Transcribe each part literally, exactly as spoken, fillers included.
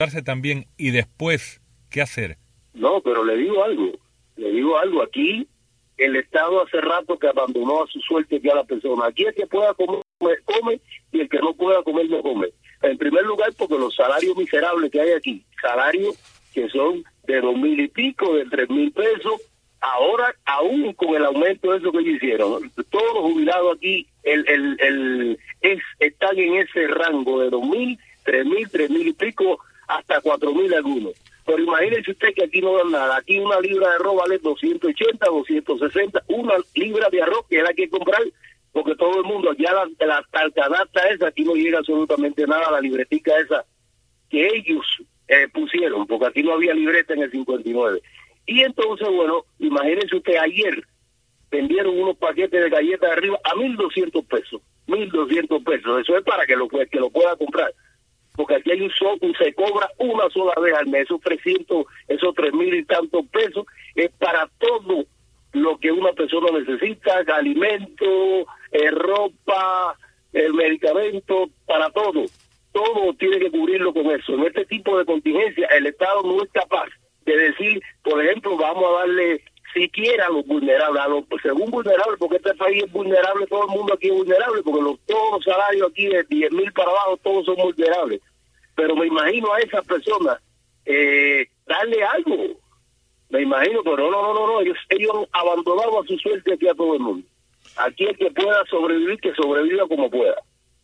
también y después, ¿qué hacer? No, pero le digo algo, le digo algo, aquí el Estado hace rato que abandonó a su suerte ya a la persona. Aquí el que pueda comer, come, y el que no pueda comer, no come. En primer lugar, porque los salarios miserables que hay aquí, salarios que son de dos mil y pico, de tres mil pesos, ahora aún con el aumento de eso que ellos hicieron, todos los jubilados aquí el, el, el, es, están en ese rango de dos mil, tres mil, tres mil y pico, hasta cuatro mil algunos. Pero imagínense usted que aquí no dan nada. Aquí una libra de arroz vale doscientos ochenta, doscientos sesenta. Una libra de arroz que es la que hay que comprar, porque todo el mundo, ya la, la, la canasta esa, aquí no llega absolutamente nada, la libretica esa que ellos eh, pusieron, porque aquí no había libreta en el cincuenta y nueve. Y entonces, bueno, imagínense usted, ayer vendieron unos paquetes de galletas de arriba a mil doscientos pesos. mil doscientos pesos. Eso es para que lo, que lo pueda comprar. Porque aquí hay un so, se cobra una sola vez al mes, esos trescientos, esos tres mil y tantos pesos, es para todo lo que una persona necesita, alimento, eh, ropa, el medicamento, para todo. Todo tiene que cubrirlo con eso. En este tipo de contingencia, el Estado no es capaz de decir, por ejemplo, vamos a darle siquiera a los vulnerables, a los, según vulnerables, porque este país es vulnerable, todo el mundo aquí es vulnerable, porque los, todos los salarios aquí de diez mil para abajo, todos son vulnerables. Pero me imagino a esas personas eh, darle algo, me imagino, pero no, no, no, no, ellos, ellos han abandonado a su suerte aquí a todo el mundo. Aquí el que pueda sobrevivir, que sobreviva como pueda.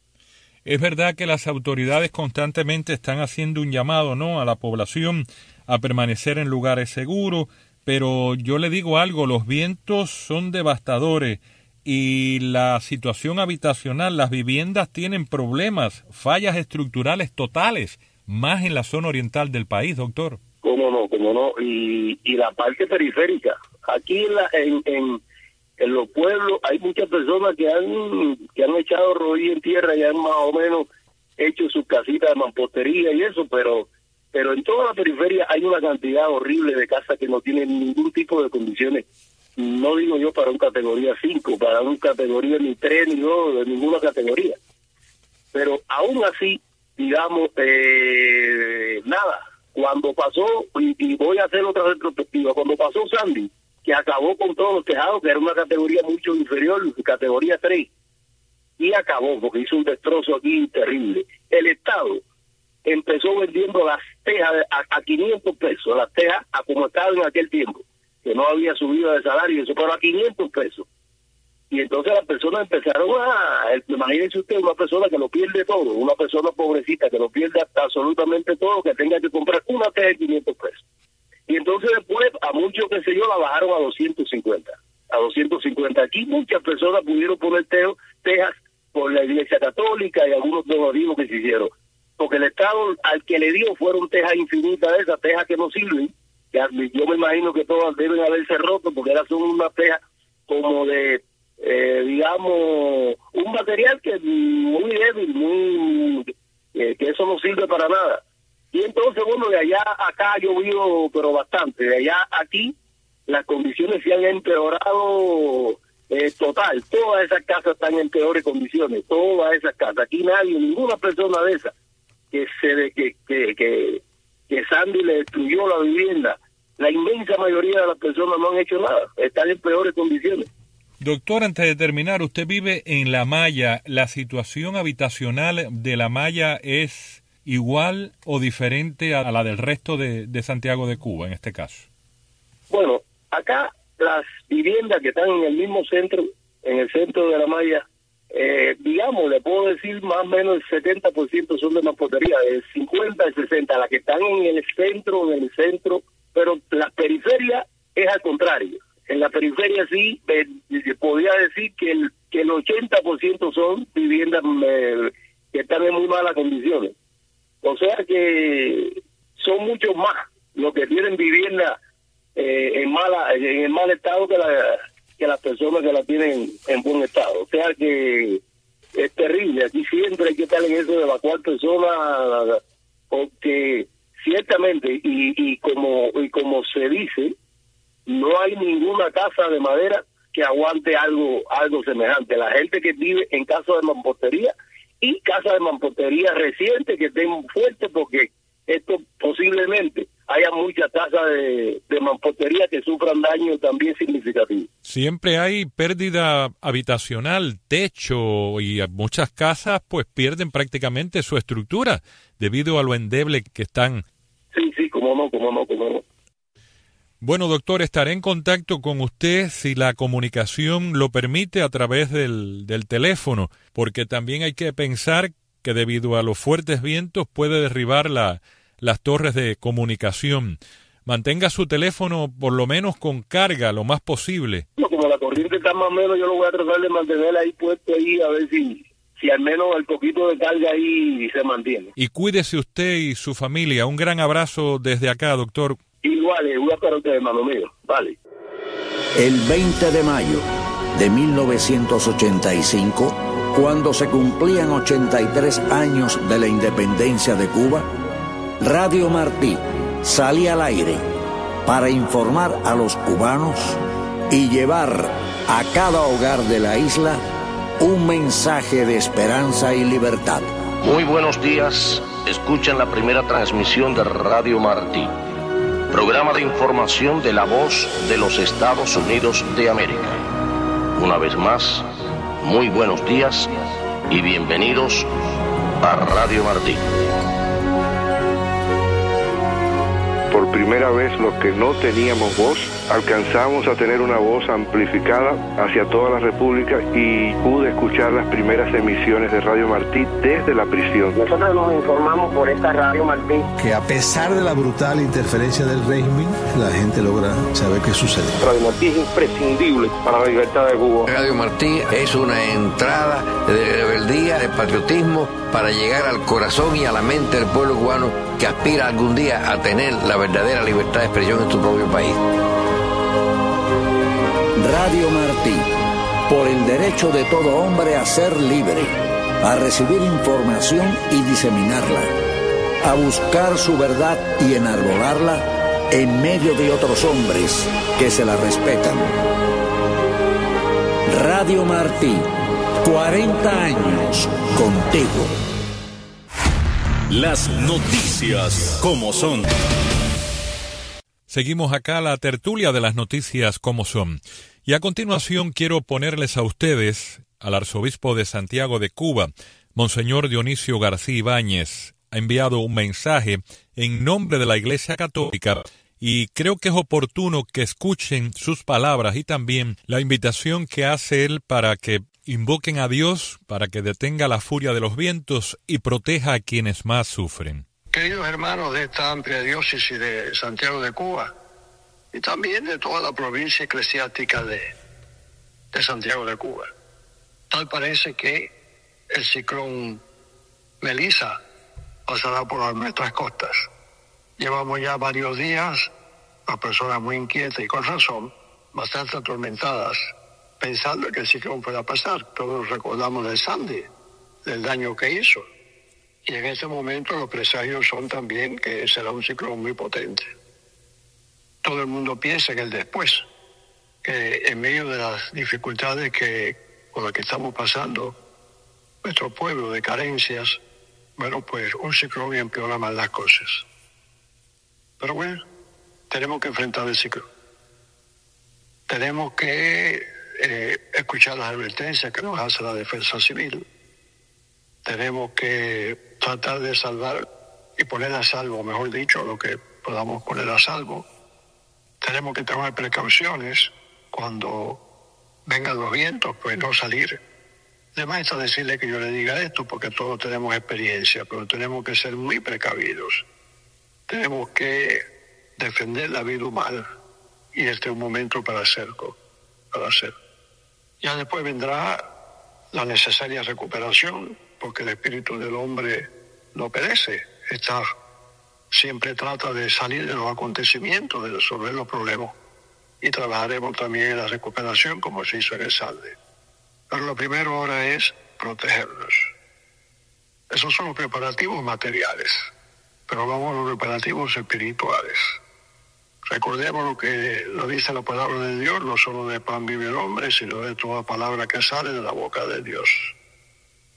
Es verdad que las autoridades constantemente están haciendo un llamado, ¿no?, a la población a permanecer en lugares seguros, pero yo le digo algo, los vientos son devastadores y la situación habitacional, las viviendas tienen problemas, fallas estructurales totales, más en la zona oriental del país, doctor. Cómo no, cómo no, y, y la parte periférica. Aquí en, la, en, en, en los pueblos hay muchas personas que han que han echado rodillas en tierra y han más o menos hecho sus casitas de mampostería y eso, pero pero en toda la periferia hay una cantidad horrible de casas que no tienen ningún tipo de condiciones, no digo yo para un categoría cinco, para un categoría ni tres, ni dos, de ninguna categoría. Pero aún así, digamos, eh, nada, cuando pasó, y, y voy a hacer otra retrospectiva, cuando pasó Sandy, que acabó con todos los tejados, que era una categoría mucho inferior, categoría tres, y acabó, porque hizo un destrozo aquí terrible. El Estado empezó vendiendo las tejas a, a quinientos pesos, las tejas a como estaban en aquel tiempo, que no había subido de salario, eso, pero a quinientos pesos. Y entonces las personas empezaron a, imagínense usted, una persona que lo pierde todo, una persona pobrecita que lo pierde hasta absolutamente todo, que tenga que comprar una teja de quinientos pesos. Y entonces después, a muchos, qué sé yo, la bajaron a doscientos cincuenta. A doscientos cincuenta. Aquí muchas personas pudieron poner teo, tejas por la Iglesia Católica y algunos donativos que se hicieron. Porque el Estado al que le dio fueron tejas infinitas de esas, tejas que no sirven, que yo me imagino que todas deben haberse roto, porque eran son unas tejas como de, eh, digamos, un material que es muy débil, muy eh, que eso no sirve para nada. Y entonces, bueno, de allá a acá ha llovido, pero bastante. De allá a aquí, las condiciones se han empeorado eh, total. Todas esas casas están en peores condiciones, todas esas casas. Aquí nadie, ninguna persona de esas que se de, que, que, que, que Sandy le destruyó la vivienda, la inmensa mayoría de las personas no han hecho nada, están en peores condiciones. Doctor, antes de terminar, usted vive en La Maya. ¿La situación habitacional de La Maya es igual o diferente a la del resto de, de Santiago de Cuba, en este caso? Bueno, acá las viviendas que están en el mismo centro, en el centro de La Maya, eh, digamos, le puedo decir más o menos el setenta por ciento son de mampostería, el cincuenta al sesenta, las que están en el centro, en el centro, pero la periferia es al contrario. En la periferia sí, eh, podría decir que el, que el ochenta por ciento son viviendas eh, que están en muy malas condiciones. O sea que son muchos más los que tienen vivienda eh, en mala en el mal estado que, la, que las personas que la tienen en buen estado. O sea que es terrible. Aquí siempre hay que estar en eso de evacuar personas, porque ciertamente, y, y como y como se dice, no hay ninguna casa de madera que aguante algo algo semejante. La gente que vive en casas de mampostería y casas de mampostería recientes que estén fuertes, porque esto posiblemente haya muchas casas de, de mampostería que sufran daño también significativo. Siempre hay pérdida habitacional, techo, y muchas casas pues pierden prácticamente su estructura debido a lo endeble que están. Sí, sí, cómo no, cómo no, cómo no. Bueno, doctor, estaré en contacto con usted si la comunicación lo permite a través del, del teléfono, porque también hay que pensar que debido a los fuertes vientos puede derribar la, las torres de comunicación. Mantenga su teléfono por lo menos con carga lo más posible. No, como la corriente está más o menos, yo lo voy a tratar de mantener ahí puesto ahí a ver si, si al menos el poquito de carga ahí se mantiene. Y cuídese usted y su familia. Un gran abrazo desde acá, doctor. Igual, igual para usted, hermano mío. Vale. El veinte de mayo de mil novecientos ochenta y cinco, cuando se cumplían ochenta y tres años de la independencia de Cuba, Radio Martí salía al aire para informar a los cubanos y llevar a cada hogar de la isla un mensaje de esperanza y libertad. Muy buenos días, escuchan la primera transmisión de Radio Martí, programa de información de la voz de los Estados Unidos de América. Una vez más, muy buenos días y bienvenidos a Radio Martí. Por primera vez, los que no teníamos voz, alcanzamos a tener una voz amplificada hacia toda la República y pude escuchar las primeras emisiones de Radio Martí desde la prisión. Nosotros nos informamos por esta Radio Martí que a pesar de la brutal interferencia del régimen, la gente logra saber qué sucede. Radio Martí es imprescindible para la libertad de Cuba. Radio Martí es una entrada de rebeldía, de patriotismo, para llegar al corazón y a la mente del pueblo cubano que aspira algún día a tener la verdadera libertad de expresión en su propio país. Radio Martí, por el derecho de todo hombre a ser libre, a recibir información y diseminarla, a buscar su verdad y enarbolarla en medio de otros hombres que se la respetan. Radio Martí, cuarenta años contigo. Las noticias como son. Seguimos acá la tertulia de las noticias como son. Y a continuación quiero ponerles a ustedes al arzobispo de Santiago de Cuba, Monseñor Dionisio García Ibáñez. Ha enviado un mensaje en nombre de la Iglesia Católica y creo que es oportuno que escuchen sus palabras y también la invitación que hace él para que invoquen a Dios para que detenga la furia de los vientos y proteja a quienes más sufren. Queridos hermanos de esta amplia diócesis de Santiago de Cuba y también de toda la provincia eclesiástica de, de Santiago de Cuba, tal parece que el ciclón Melissa pasará por nuestras costas. Llevamos ya varios días, las personas muy inquietas y con razón, bastante atormentadas, pensando que el ciclón pueda pasar. Todos recordamos del Sandy, del daño que hizo. Y en este momento los presagios son también que será un ciclón muy potente. Todo el mundo piensa en el después, que en medio de las dificultades que con las que estamos pasando, nuestro pueblo de carencias, bueno, pues un ciclón empeora más las cosas. Pero bueno, tenemos que enfrentar el ciclón. Tenemos que eh, escuchar las advertencias que nos hace la defensa civil. Tenemos que tratar de salvar y poner a salvo, mejor dicho, lo que podamos poner a salvo. Tenemos que tomar precauciones cuando vengan los vientos, pues no salir. Además está decirle que yo le diga esto porque todos tenemos experiencia, pero tenemos que ser muy precavidos. Tenemos que defender la vida humana y este es un momento para hacerlo, para hacerlo. Ya después vendrá la necesaria recuperación, porque el espíritu del hombre no perece, está, siempre trata de salir de los acontecimientos, de resolver los problemas, y trabajaremos también en la recuperación como se hizo en el Salde. Pero lo primero ahora es protegernos. Esos son los preparativos materiales, pero vamos a los preparativos espirituales. Recordemos lo que lo dice la palabra de Dios, no solo de pan vive el hombre, sino de toda palabra que sale de la boca de Dios.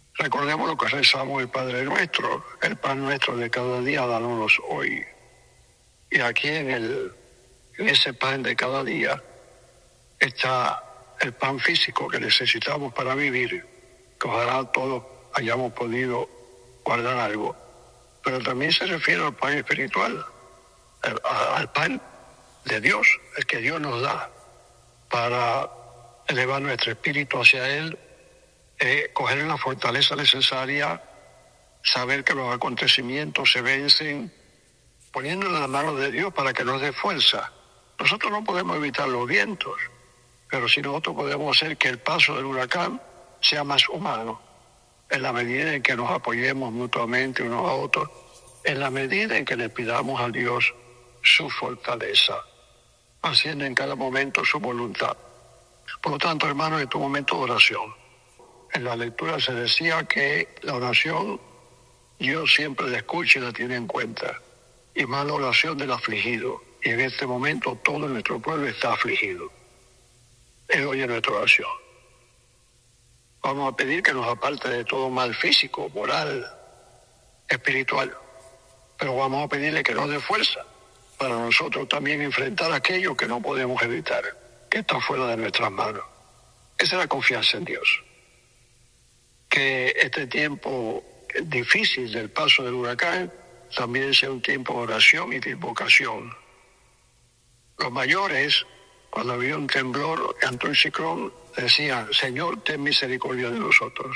Recordemos lo que rezamos el Padre Nuestro, el pan nuestro de cada día, danos hoy. Y aquí en, el, en ese pan de cada día está el pan físico que necesitamos para vivir, que ojalá todos hayamos podido guardar algo. Pero también se refiere al pan espiritual, al, al pan de Dios, el que Dios nos da para elevar nuestro espíritu hacia Él, eh, coger la fortaleza necesaria, saber que los acontecimientos se vencen, poniéndolo en las manos de Dios para que nos dé fuerza. Nosotros no podemos evitar los vientos, pero si nosotros podemos hacer que el paso del huracán sea más humano, en la medida en que nos apoyemos mutuamente unos a otros, en la medida en que le pidamos a Dios su fortaleza, haciendo en cada momento su voluntad. Por lo tanto, hermanos, en tu momento de oración, en la lectura se decía que la oración Dios siempre la escucha y la tiene en cuenta, y más la oración del afligido, y en este momento todo nuestro pueblo está afligido. Él oye nuestra oración. Vamos a pedir que nos aparte de todo mal físico, moral, espiritual, pero vamos a pedirle que nos dé fuerza para nosotros también enfrentar aquello que no podemos evitar, que está fuera de nuestras manos. Esa es la confianza en Dios. Que este tiempo difícil del paso del huracán también sea un tiempo de oración y de invocación. Los mayores, cuando había un temblor ante un ciclón, decían: Señor, ten misericordia de nosotros.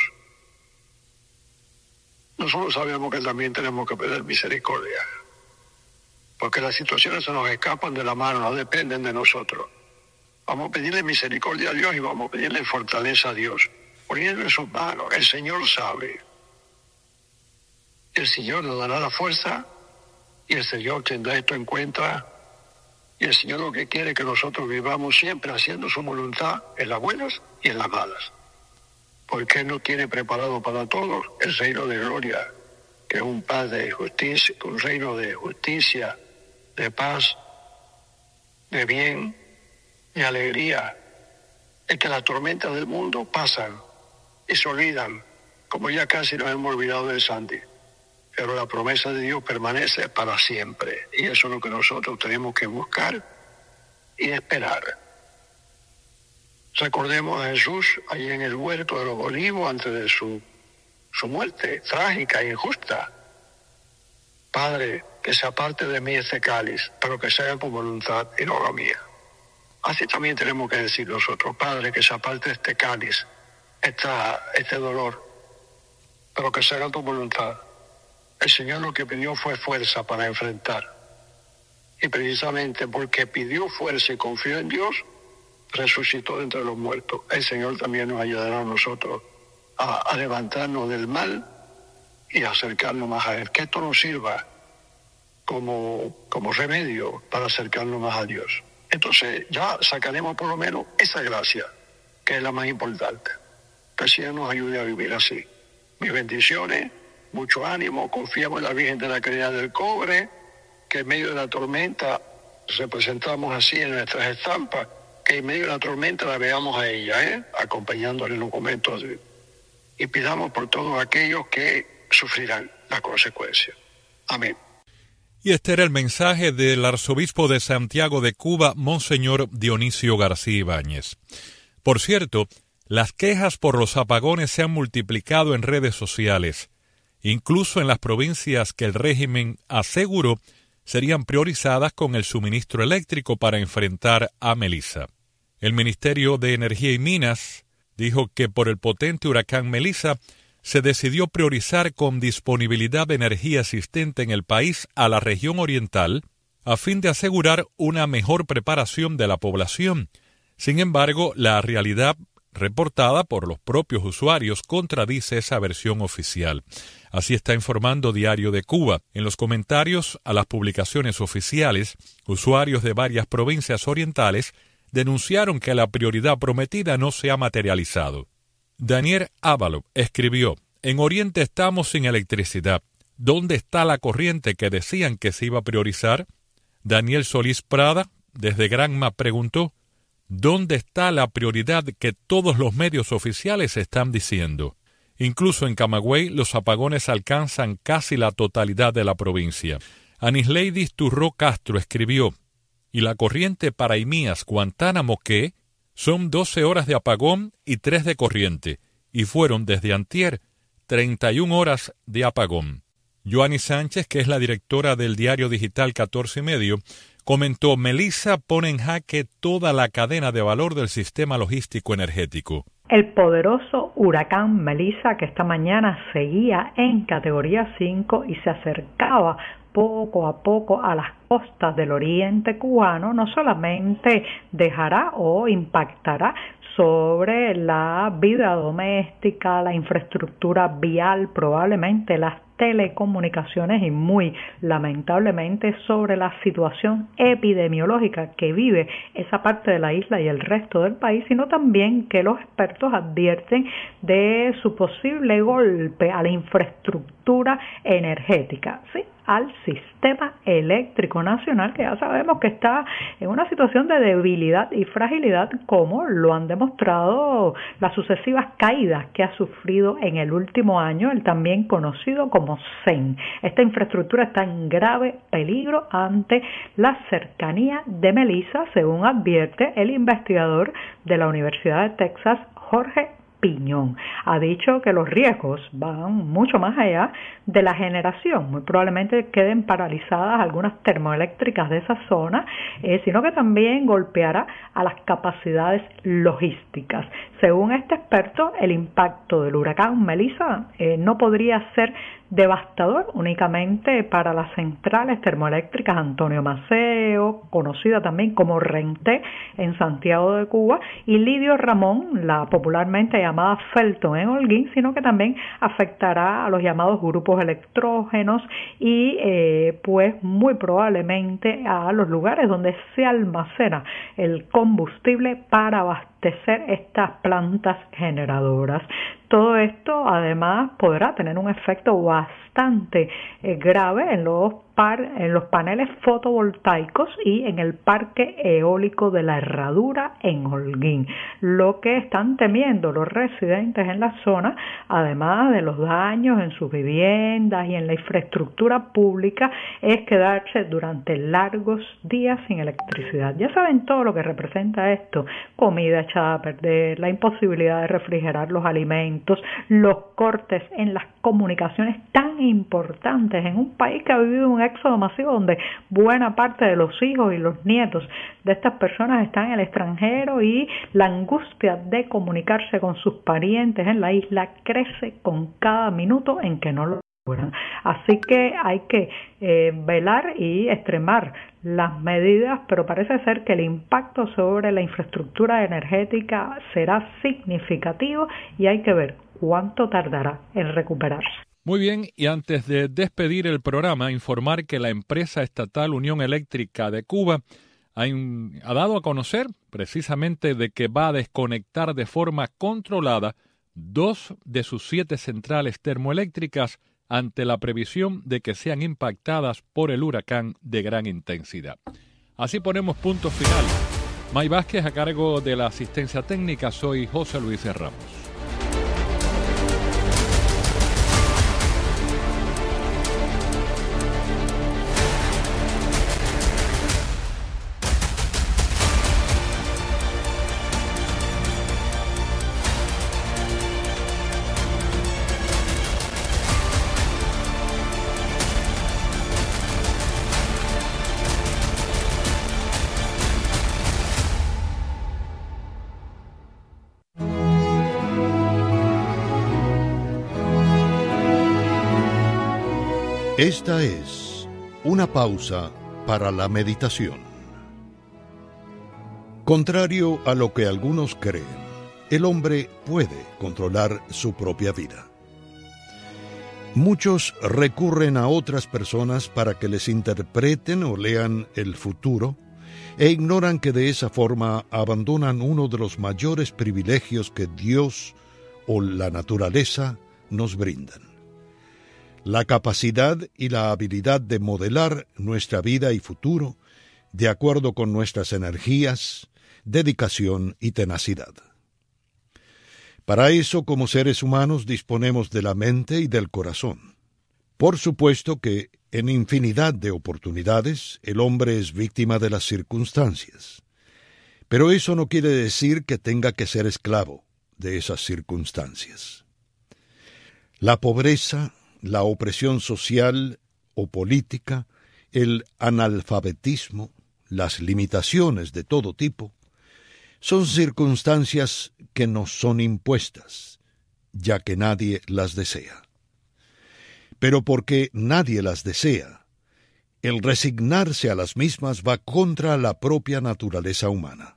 Nosotros sabemos que también tenemos que pedir misericordia, porque las situaciones se nos escapan de la mano, no dependen de nosotros. Vamos a pedirle misericordia a Dios y vamos a pedirle fortaleza a Dios, poniendo en sus manos. El Señor sabe. El Señor nos dará la fuerza y el Señor tendrá esto en cuenta. Y el Señor lo que quiere es que nosotros vivamos siempre haciendo su voluntad en las buenas y en las malas. Porque Él nos tiene preparado para todos el reino de gloria, que es un paz de justicia, un reino de justicia, de paz, de bien, de alegría. Es que las tormentas del mundo pasan y se olvidan, como ya casi nos hemos olvidado del Santi. Pero la promesa de Dios permanece para siempre. Y eso es lo que nosotros tenemos que buscar y esperar. Recordemos a Jesús allí en el huerto de los olivos antes de su, su muerte trágica e injusta. Padre, que se aparte de mí este cáliz, pero que sea tu voluntad y no la mía. Así también tenemos que decir nosotros: Padre, que se aparte este cáliz, esta, este dolor, pero que sea tu voluntad. El Señor lo que pidió fue fuerza para enfrentar. Y precisamente porque pidió fuerza y confió en Dios, resucitó de entre los muertos. El Señor también nos ayudará a nosotros a, a levantarnos del mal y a acercarnos más a Él. Que esto nos sirva como, como remedio para acercarnos más a Dios. Entonces ya sacaremos por lo menos esa gracia, que es la más importante. Que el Señor nos ayude a vivir así. Mis bendiciones. Mucho ánimo, confiamos en la Virgen de la Caridad del Cobre, que en medio de la tormenta representamos así en nuestras estampas, que en medio de la tormenta la veamos a ella, ¿eh? acompañándola en los momentos de... y pidamos por todos aquellos que sufrirán las consecuencias. Amén. Y este era el mensaje del arzobispo de Santiago de Cuba, Monseñor Dionisio García Ibáñez. Por cierto, las quejas por los apagones se han multiplicado en redes sociales, incluso en las provincias que el régimen aseguró serían priorizadas con el suministro eléctrico para enfrentar a Melissa. El Ministerio de Energía y Minas dijo que por el potente huracán Melissa se decidió priorizar con disponibilidad de energía existente en el país a la región oriental a fin de asegurar una mejor preparación de la población. Sin embargo, la realidad reportada por los propios usuarios contradice esa versión oficial. Así está informando Diario de Cuba. En los comentarios a las publicaciones oficiales, usuarios de varias provincias orientales denunciaron que la prioridad prometida no se ha materializado. Daniel Ávalo escribió: en Oriente estamos sin electricidad. ¿Dónde está la corriente que decían que se iba a priorizar? Daniel Solís Prada, desde Granma, preguntó: ¿dónde está la prioridad que todos los medios oficiales están diciendo? Incluso en Camagüey los apagones alcanzan casi la totalidad de la provincia. Anisleidis Turró Castro escribió: y la corriente para Imías, Guantánamo, ¿qué? Son doce horas de apagón y tres de corriente, y fueron desde antier treinta y una horas de apagón. Joanny Sánchez, que es la directora del diario digital catorce y medio, comentó: Melissa pone en jaque toda la cadena de valor del sistema logístico energético. El poderoso huracán Melissa, que esta mañana seguía en categoría cinco y se acercaba poco a poco a las costas del oriente cubano, no solamente dejará o impactará sobre la vida doméstica, la infraestructura vial, probablemente las telecomunicaciones y muy lamentablemente sobre la situación epidemiológica que vive esa parte de la isla y el resto del país, sino también que los expertos advierten de su posible golpe a la infraestructura energética, ¿sí?, al sistema eléctrico nacional, que ya sabemos que está en una situación de debilidad y fragilidad, como lo han demostrado las sucesivas caídas que ha sufrido en el último año el también conocido como C E N. Esta infraestructura está en grave peligro ante la cercanía de Melissa, según advierte el investigador de la Universidad de Texas, Jorge Piñón. Ha dicho que los riesgos van mucho más allá de la generación. Muy probablemente queden paralizadas algunas termoeléctricas de esa zona, eh, sino que también golpeará a las capacidades logísticas. Según este experto, el impacto del huracán Melissa eh, no podría ser devastador únicamente para las centrales termoeléctricas Antonio Maceo, conocida también como Renté en Santiago de Cuba, y Lidio Ramón, la popularmente llamada Felton en Holguín, sino que también afectará a los llamados grupos electrógenos y eh, pues muy probablemente a los lugares donde se almacena el combustible para abastecer estas plantas generadoras. Todo esto además podrá tener un efecto bastante eh, grave en los, par, en los paneles fotovoltaicos y en el parque eólico de la Herradura en Holguín. Lo que están temiendo los residentes en la zona, además de los daños en sus viviendas y en la infraestructura pública, es quedarse durante largos días sin electricidad. Ya saben todo lo que representa esto: comida echada a perder, la imposibilidad de refrigerar los alimentos, los cortes en las comunicaciones tan importantes en un país que ha vivido un éxodo masivo donde buena parte de los hijos y los nietos de estas personas están en el extranjero y la angustia de comunicarse con sus parientes en la isla crece con cada minuto en que no lo logran. Así que hay que eh, velar y extremar las medidas, pero parece ser que el impacto sobre la infraestructura energética será significativo y hay que ver cuánto tardará en recuperarse. Muy bien, y antes de despedir el programa, informar que la empresa estatal Unión Eléctrica de Cuba ha, in, ha dado a conocer precisamente de que va a desconectar de forma controlada dos de sus siete centrales termoeléctricas ante la previsión de que sean impactadas por el huracán de gran intensidad. Así ponemos punto final. May Vázquez a cargo de la asistencia técnica, soy José Luis Ramos. Esta es una pausa para la meditación. Contrario a lo que algunos creen, el hombre puede controlar su propia vida. Muchos recurren a otras personas para que les interpreten o lean el futuro e ignoran que de esa forma abandonan uno de los mayores privilegios que Dios o la naturaleza nos brindan: la capacidad y la habilidad de modelar nuestra vida y futuro de acuerdo con nuestras energías, dedicación y tenacidad. Para eso, como seres humanos, disponemos de la mente y del corazón. Por supuesto que, en infinidad de oportunidades, el hombre es víctima de las circunstancias. Pero eso no quiere decir que tenga que ser esclavo de esas circunstancias. La pobreza, la opresión social o política, el analfabetismo, las limitaciones de todo tipo, son circunstancias que nos son impuestas, ya que nadie las desea. Pero porque nadie las desea, el resignarse a las mismas va contra la propia naturaleza humana.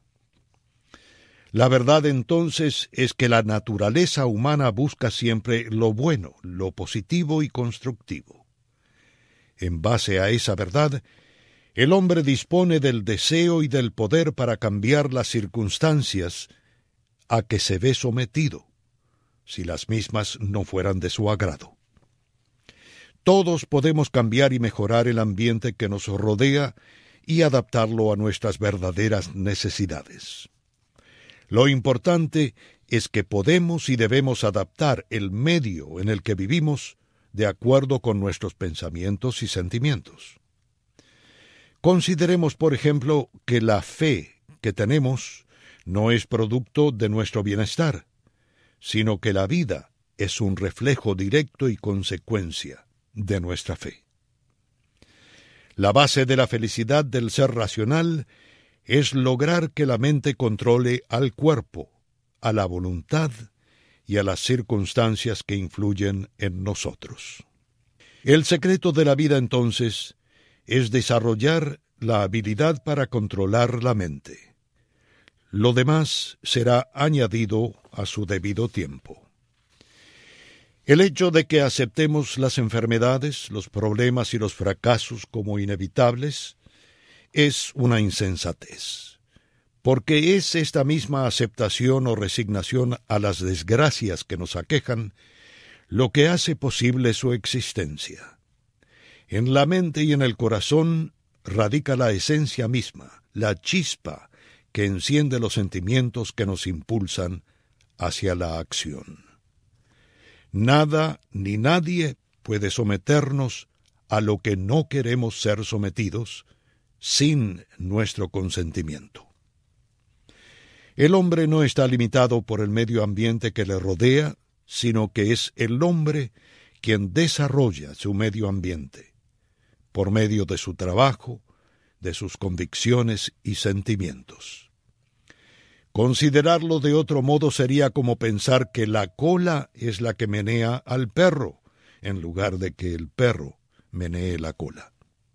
La verdad entonces es que la naturaleza humana busca siempre lo bueno, lo positivo y constructivo. En base a esa verdad, el hombre dispone del deseo y del poder para cambiar las circunstancias a que se ve sometido, si las mismas no fueran de su agrado. Todos podemos cambiar y mejorar el ambiente que nos rodea y adaptarlo a nuestras verdaderas necesidades. Lo importante es que podemos y debemos adaptar el medio en el que vivimos de acuerdo con nuestros pensamientos y sentimientos. Consideremos, por ejemplo, que la fe que tenemos no es producto de nuestro bienestar, sino que la vida es un reflejo directo y consecuencia de nuestra fe. La base de la felicidad del ser racional es lograr que la mente controle al cuerpo, a la voluntad y a las circunstancias que influyen en nosotros. El secreto de la vida, entonces, es desarrollar la habilidad para controlar la mente. Lo demás será añadido a su debido tiempo. El hecho de que aceptemos las enfermedades, los problemas y los fracasos como inevitables es una insensatez, porque es esta misma aceptación o resignación a las desgracias que nos aquejan lo que hace posible su existencia. En la mente y en el corazón radica la esencia misma, la chispa que enciende los sentimientos que nos impulsan hacia la acción. Nada ni nadie puede someternos a lo que no queremos ser sometidos sin nuestro consentimiento. El hombre no está limitado por el medio ambiente que le rodea, sino que es el hombre quien desarrolla su medio ambiente, por medio de su trabajo, de sus convicciones y sentimientos. Considerarlo de otro modo sería como pensar que la cola es la que menea al perro, en lugar de que el perro menee la cola.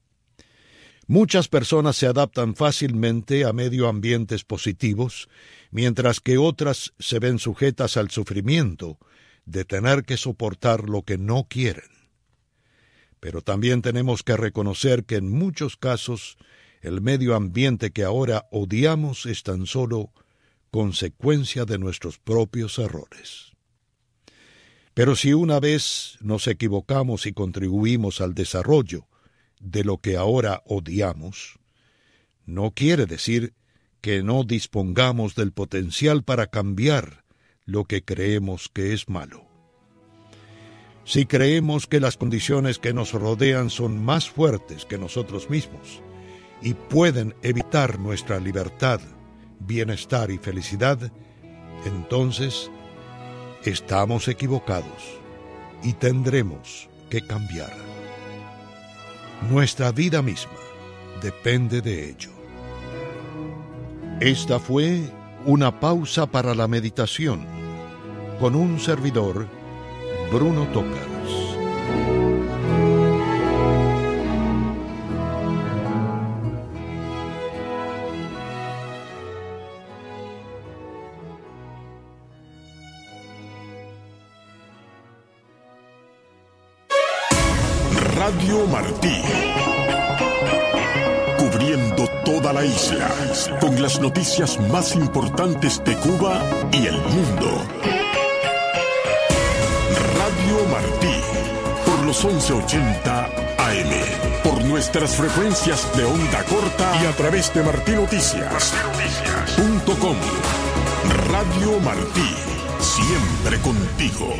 Muchas personas se adaptan fácilmente a medio ambientes positivos, mientras que otras se ven sujetas al sufrimiento de tener que soportar lo que no quieren. Pero también tenemos que reconocer que en muchos casos el medio ambiente que ahora odiamos es tan solo consecuencia de nuestros propios errores. Pero si una vez nos equivocamos y contribuimos al desarrollo de lo que ahora odiamos, no quiere decir que no dispongamos del potencial para cambiar lo que creemos que es malo. Si creemos que las condiciones que nos rodean son más fuertes que nosotros mismos y pueden evitar nuestra libertad, bienestar y felicidad, entonces estamos equivocados y tendremos que cambiar. Nuestra vida misma depende de ello. Esta fue una pausa para la meditación con un servidor, Bruno Tócaras. Radio Martí, cubriendo toda la isla, con las noticias más importantes de Cuba y el mundo. Radio Martí, por los once ochenta A M, por nuestras frecuencias de onda corta y a través de martinoticias punto com. Radio Martí, siempre contigo.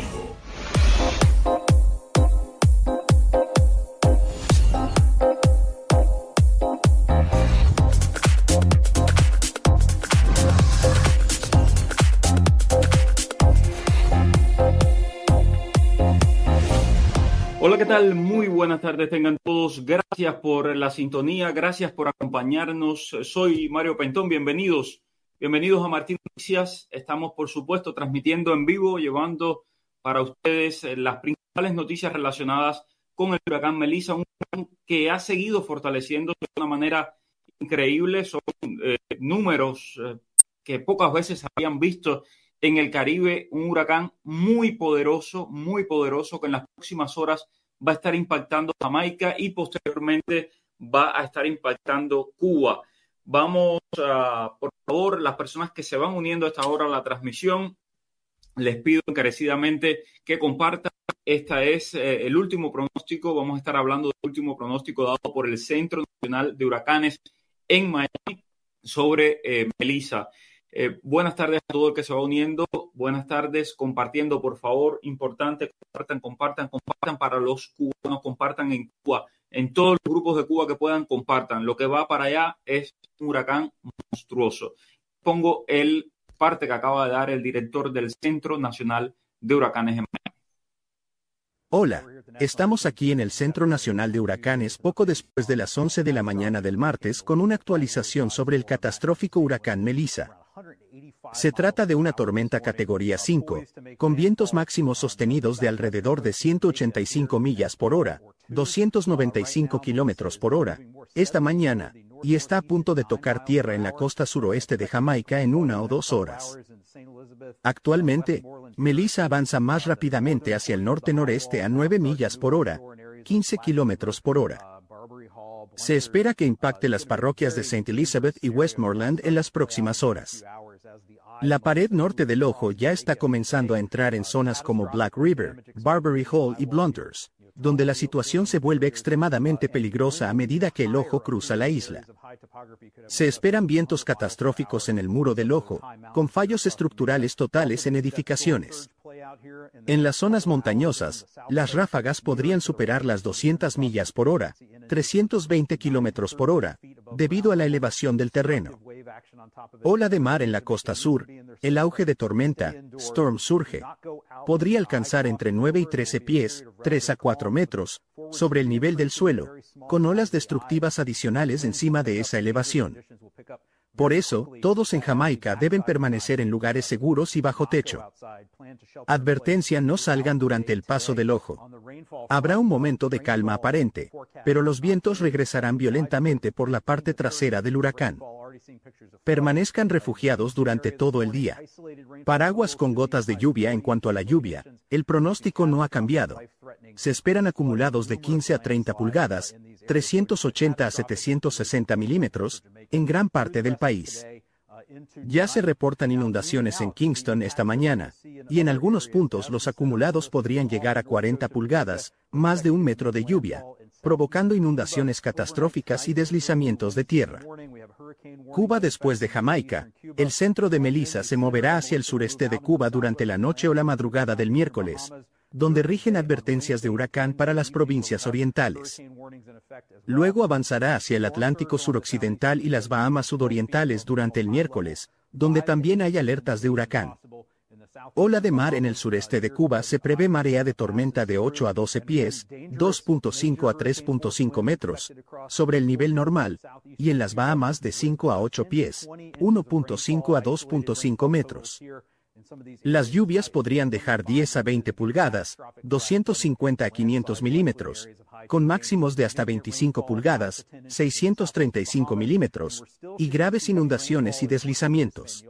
Hola, ¿qué tal? Muy buenas tardes tengan todos. Gracias por la sintonía, gracias por acompañarnos. Soy Mario Pentón, bienvenidos. Bienvenidos a Martín Noticias. Estamos, por supuesto, transmitiendo en vivo, llevando para ustedes las principales noticias relacionadas con el huracán Melissa, un huracán que ha seguido fortaleciéndose de una manera increíble. Son eh, números eh, que pocas veces habían visto en el Caribe, un huracán muy poderoso, muy poderoso, que en las próximas horas va a estar impactando Jamaica y posteriormente va a estar impactando Cuba. Vamos a, por favor, las personas que se van uniendo a esta hora a la transmisión, les pido encarecidamente que compartan. Este es eh, el último pronóstico. Vamos a estar hablando del último pronóstico dado por el Centro Nacional de Huracanes en Miami sobre eh, Melissa. Eh, buenas tardes a todo el que se va uniendo. Buenas tardes, compartiendo, por favor. Importante, compartan, compartan, compartan para los cubanos, compartan en Cuba, en todos los grupos de Cuba que puedan, compartan. Lo que va para allá es un huracán monstruoso. Pongo el parte que acaba de dar el director del Centro Nacional de Huracanes en Miami. Hola, estamos aquí en el Centro Nacional de Huracanes poco después de las once de la mañana del martes con una actualización sobre el catastrófico huracán Melissa. Se trata de una tormenta categoría cinco, con vientos máximos sostenidos de alrededor de ciento ochenta y cinco millas por hora, doscientos noventa y cinco kilómetros por hora, esta mañana, y está a punto de tocar tierra en la costa suroeste de Jamaica en una o dos horas. Actualmente, Melissa avanza más rápidamente hacia el norte-noreste a nueve millas por hora, quince kilómetros por hora. Se espera que impacte las parroquias de Saint Elizabeth y Westmoreland en las próximas horas. La pared norte del ojo ya está comenzando a entrar en zonas como Black River, Barbary Hall y Blunters, donde la situación se vuelve extremadamente peligrosa a medida que el ojo cruza la isla. Se esperan vientos catastróficos en el muro del ojo, con fallos estructurales totales en edificaciones. En las zonas montañosas, las ráfagas podrían superar las doscientas millas por hora, trescientos veinte kilómetros por hora, debido a la elevación del terreno. Ola de mar en la costa sur, el auge de tormenta, Storm Surge, podría alcanzar entre nueve y trece pies, tres a cuatro metros, sobre el nivel del suelo, con olas destructivas adicionales encima de esa elevación. Por eso, todos en Jamaica deben permanecer en lugares seguros y bajo techo. Advertencia: no salgan durante el paso del ojo. Habrá un momento de calma aparente, pero los vientos regresarán violentamente por la parte trasera del huracán. Permanezcan refugiados durante todo el día. Paraguas con gotas de lluvia. En cuanto a la lluvia, el pronóstico no ha cambiado. Se esperan acumulados de quince a treinta pulgadas, trescientos ochenta a setecientos sesenta milímetros, en gran parte del país. Ya se reportan inundaciones en Kingston esta mañana, y en algunos puntos los acumulados podrían llegar a cuarenta pulgadas, más de un metro de lluvia, provocando inundaciones catastróficas y deslizamientos de tierra. Cuba después de Jamaica, el centro de Melissa se moverá hacia el sureste de Cuba durante la noche o la madrugada del miércoles, donde rigen advertencias de huracán para las provincias orientales. Luego avanzará hacia el Atlántico suroccidental y las Bahamas sudorientales durante el miércoles, donde también hay alertas de huracán. Ola de mar en el sureste de Cuba. Se prevé marea de tormenta de ocho a doce pies, dos punto cinco a tres punto cinco metros, sobre el nivel normal, y en las Bahamas de cinco a ocho pies, uno punto cinco a dos punto cinco metros. Las lluvias podrían dejar diez a veinte pulgadas, doscientos cincuenta a quinientos milímetros, con máximos de hasta veinticinco pulgadas, seiscientos treinta y cinco milímetros, y graves inundaciones y deslizamientos.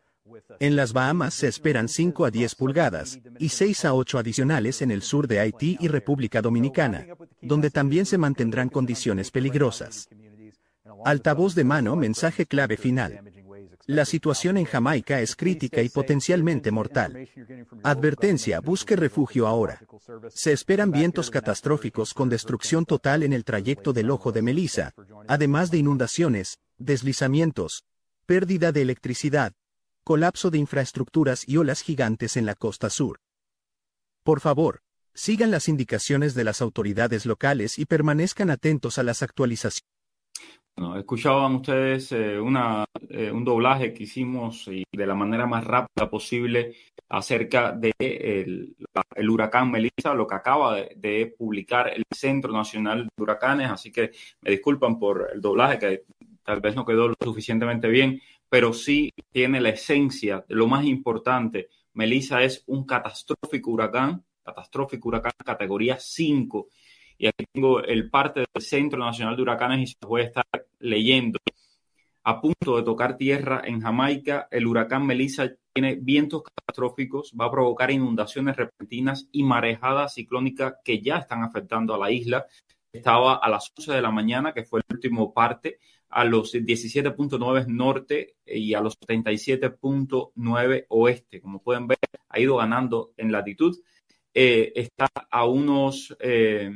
En las Bahamas se esperan cinco a diez pulgadas, y seis a ocho adicionales en el sur de Haití y República Dominicana, donde también se mantendrán condiciones peligrosas. Altavoz de mano. Mensaje clave final. La situación en Jamaica es crítica y potencialmente mortal. Advertencia: busque refugio ahora. Se esperan vientos catastróficos con destrucción total en el trayecto del ojo de Melissa, además de inundaciones, deslizamientos, pérdida de electricidad, colapso de infraestructuras y olas gigantes en la costa sur. Por favor, sigan las indicaciones de las autoridades locales y permanezcan atentos a las actualizaciones. Bueno, escuchaban ustedes eh, una, eh, un doblaje que hicimos y de la manera más rápida posible acerca del de el, el huracán Melissa, lo que acaba de, de publicar el Centro Nacional de Huracanes, así que me disculpan por el doblaje que tal vez no quedó lo suficientemente bien, pero sí tiene la esencia de lo más importante. Melissa es un catastrófico huracán, catastrófico huracán categoría cinco. Y aquí tengo el parte del Centro Nacional de Huracanes y se los voy a estar leyendo. A punto de tocar tierra en Jamaica, el huracán Melissa tiene vientos catastróficos, va a provocar inundaciones repentinas y marejadas ciclónicas que ya están afectando a la isla. Estaba a las once de la mañana, que fue el último parte, a los diecisiete punto nueve norte y a los setenta y siete punto nueve oeste. Como pueden ver, ha ido ganando en latitud. Eh, está a unos... Eh,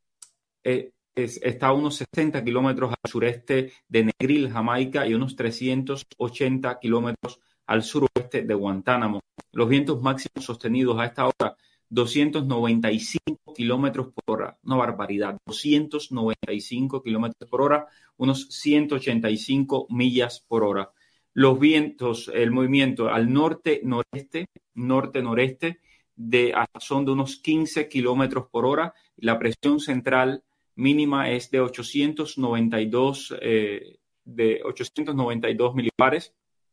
Eh, es, está a unos sesenta kilómetros al sureste de Negril, Jamaica, y unos trescientos ochenta kilómetros al suroeste de Guantánamo. Los vientos máximos sostenidos a esta hora, doscientos noventa y cinco kilómetros por hora. Una barbaridad, doscientos noventa y cinco kilómetros por hora, unos ciento ochenta y cinco millas por hora. Los vientos, el movimiento al norte-noreste, norte-noreste, de, son de unos quince kilómetros por hora. La presión central mínima es de ochocientos noventa y dos, eh, de ochocientos noventa y dos milibares.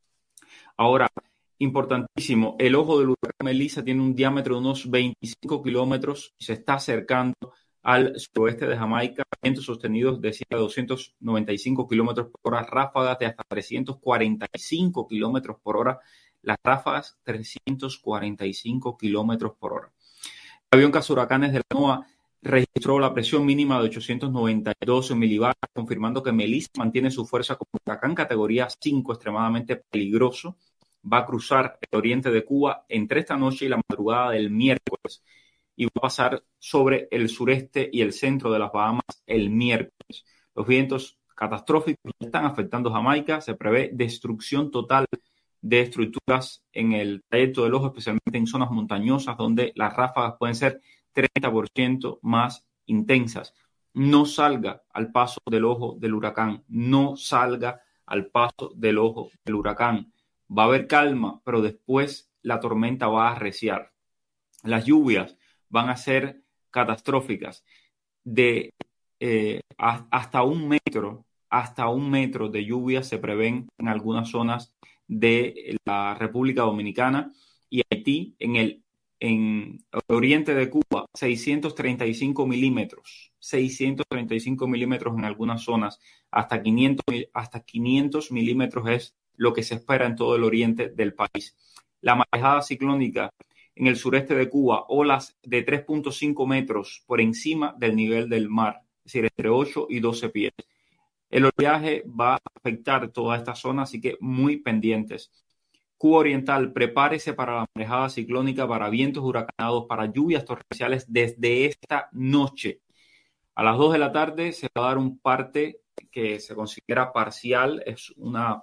Ahora, importantísimo, el ojo del huracán Melissa tiene un diámetro de unos veinticinco kilómetros y se está acercando al suroeste de Jamaica. Vientos sostenidos de doscientos noventa y cinco kilómetros por hora, ráfagas de hasta trescientos cuarenta y cinco kilómetros por hora. Las ráfagas, trescientos cuarenta y cinco kilómetros por hora. El avión cazahuracanes de la NOAA registró la presión mínima de ochocientos noventa y dos milibares, confirmando que Melissa mantiene su fuerza como huracán categoría cinco, extremadamente peligroso. Va a cruzar el oriente de Cuba entre esta noche y la madrugada del miércoles y va a pasar sobre el sureste y el centro de las Bahamas el miércoles. Los vientos catastróficos están afectando Jamaica. Se prevé destrucción total de estructuras en el trayecto del ojo, especialmente en zonas montañosas donde las ráfagas pueden ser treinta por ciento más intensas. No salga al paso del ojo del huracán, no salga al paso del ojo del huracán. Va a haber calma, pero después la tormenta va a arreciar. Las lluvias van a ser catastróficas. De eh, a, hasta un metro, hasta un metro de lluvia se prevén en algunas zonas de la República Dominicana y Haití. En el En el oriente de Cuba, seiscientos treinta y cinco milímetros, seiscientos treinta y cinco milímetros en algunas zonas, hasta quinientos, hasta quinientos milímetros es lo que se espera en todo el oriente del país. La marejada ciclónica en el sureste de Cuba, olas de tres punto cinco metros por encima del nivel del mar, es decir, entre ocho y doce pies. El oleaje va a afectar toda esta zona, así que muy pendientes. Cuba Oriental, prepárese para la marejada ciclónica, para vientos huracanados, para lluvias torrenciales desde esta noche. A las dos de la tarde se va a dar un parte que se considera parcial, es, una,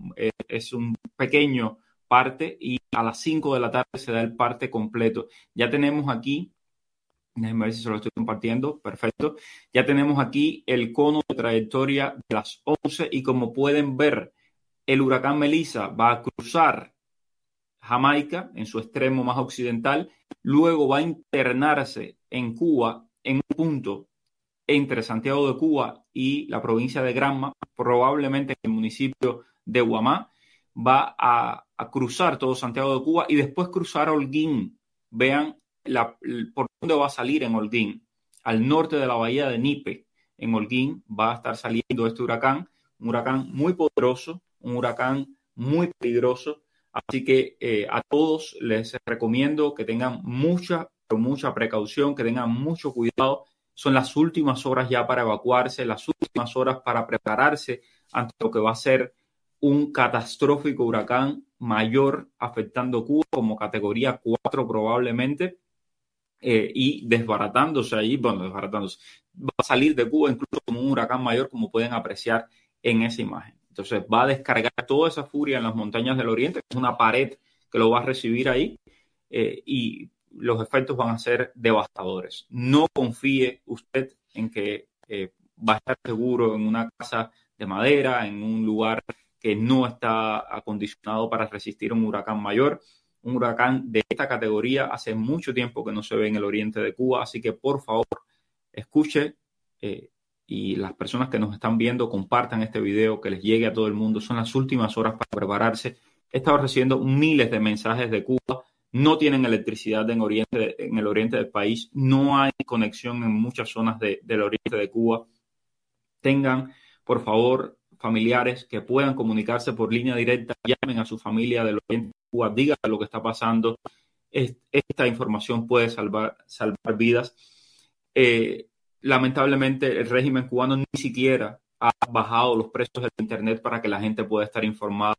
es un pequeño parte, y a las cinco de la tarde se da el parte completo. Ya tenemos aquí, déjenme ver si se lo estoy compartiendo, perfecto. Ya tenemos aquí el cono de trayectoria de las once y como pueden ver, el huracán Melissa va a cruzar Jamaica en su extremo más occidental, luego va a internarse en Cuba en un punto entre Santiago de Cuba y la provincia de Granma, probablemente en el municipio de Guamá, va a, a cruzar todo Santiago de Cuba y después cruzar Holguín. Vean la, por dónde va a salir en Holguín, al norte de la bahía de Nipe. En Holguín va a estar saliendo este huracán, un huracán muy poderoso, un huracán muy peligroso, así que eh, a todos les recomiendo que tengan mucha, pero mucha precaución, que tengan mucho cuidado. Son las últimas horas ya para evacuarse, las últimas horas para prepararse ante lo que va a ser un catastrófico huracán mayor afectando Cuba como categoría cuatro probablemente eh, y desbaratándose ahí, bueno, desbaratándose, va a salir de Cuba incluso como un huracán mayor como pueden apreciar en esa imagen. Entonces va a descargar toda esa furia en las montañas del Oriente, que es una pared que lo va a recibir ahí, eh, y los efectos van a ser devastadores. No confíe usted en que eh, va a estar seguro en una casa de madera, en un lugar que no está acondicionado para resistir un huracán mayor. Un huracán de esta categoría hace mucho tiempo que no se ve en el oriente de Cuba, así que por favor, escuche eh, y las personas que nos están viendo compartan este video, que les llegue a todo el mundo. Son las últimas horas para prepararse. He estado recibiendo miles de mensajes de Cuba. No tienen electricidad en, oriente, en el oriente del país. No hay conexión en muchas zonas de, del oriente de Cuba. Tengan, por favor, familiares que puedan comunicarse por línea directa. Llamen a su familia del oriente de Cuba. Díganle lo que está pasando. Esta información puede salvar, salvar vidas. Eh, lamentablemente, el régimen cubano ni siquiera ha bajado los precios del Internet para que la gente pueda estar informada.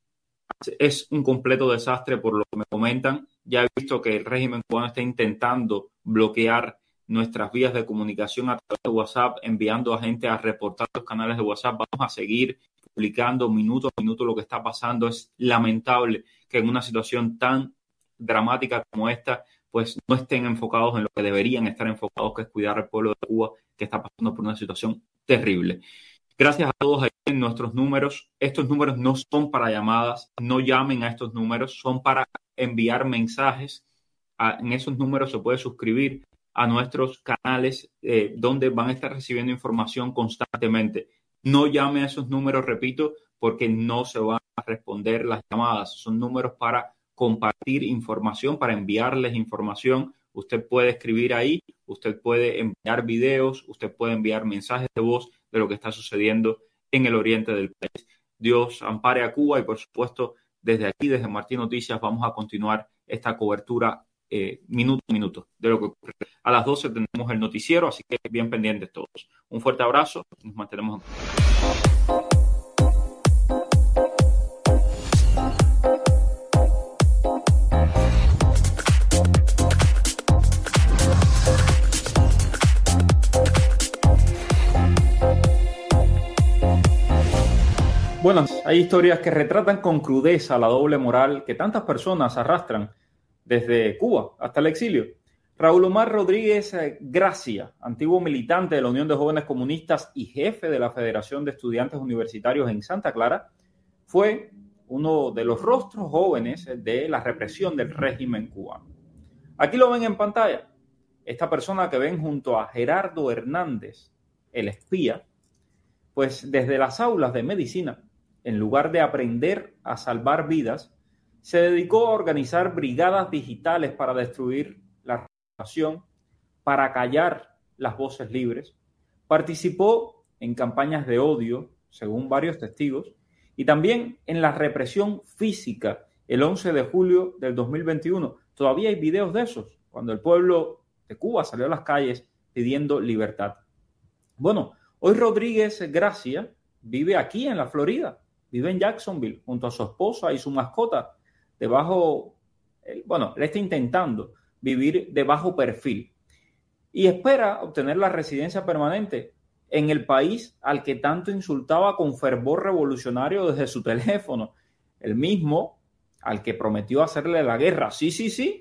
Es un completo desastre por lo que me comentan. Ya he visto que el régimen cubano está intentando bloquear nuestras vías de comunicación a través de WhatsApp, enviando a gente a reportar los canales de WhatsApp. Vamos a seguir publicando minuto a minuto lo que está pasando. Es lamentable que en una situación tan dramática como esta, pues no estén enfocados en lo que deberían estar enfocados, que es cuidar al pueblo de Cuba, que está pasando por una situación terrible. Gracias a todos ahí en nuestros números. Estos números no son para llamadas, no llamen a estos números, son para enviar mensajes. A, en esos números se puede suscribir a nuestros canales eh, donde van a estar recibiendo información constantemente. No llame a esos números, repito, porque no se van a responder las llamadas. Son números para compartir información, para enviarles información. Usted puede escribir ahí, usted puede enviar videos, usted puede enviar mensajes de voz de lo que está sucediendo en el oriente del país. Dios ampare a Cuba y, por supuesto, desde aquí, desde Martí Noticias, vamos a continuar esta cobertura eh, minuto a minuto de lo que ocurre. A las doce tenemos el noticiero, así que bien pendientes todos. Un fuerte abrazo, nos mantenemos en contacto. Bueno, hay historias que retratan con crudeza la doble moral que tantas personas arrastran desde Cuba hasta el exilio. Raúl Omar Rodríguez Gracia, antiguo militante de la Unión de Jóvenes Comunistas y jefe de la Federación de Estudiantes Universitarios en Santa Clara, fue uno de los rostros jóvenes de la represión del régimen cubano. Aquí lo ven en pantalla. Esta persona que ven junto a Gerardo Hernández, el espía, pues desde las aulas de medicina, en lugar de aprender a salvar vidas, se dedicó a organizar brigadas digitales para destruir la represión, para callar las voces libres. Participó en campañas de odio, según varios testigos, y también en la represión física el once de julio del dos mil veintiuno. Todavía hay videos de esos, cuando el pueblo de Cuba salió a las calles pidiendo libertad. Bueno, hoy Rodríguez Gracia vive aquí en la Florida. Vive en Jacksonville junto a su esposa y su mascota. Debajo, bueno, él está intentando vivir de bajo perfil y espera obtener la residencia permanente en el país al que tanto insultaba con fervor revolucionario desde su teléfono. El mismo al que prometió hacerle la guerra, sí, sí, sí,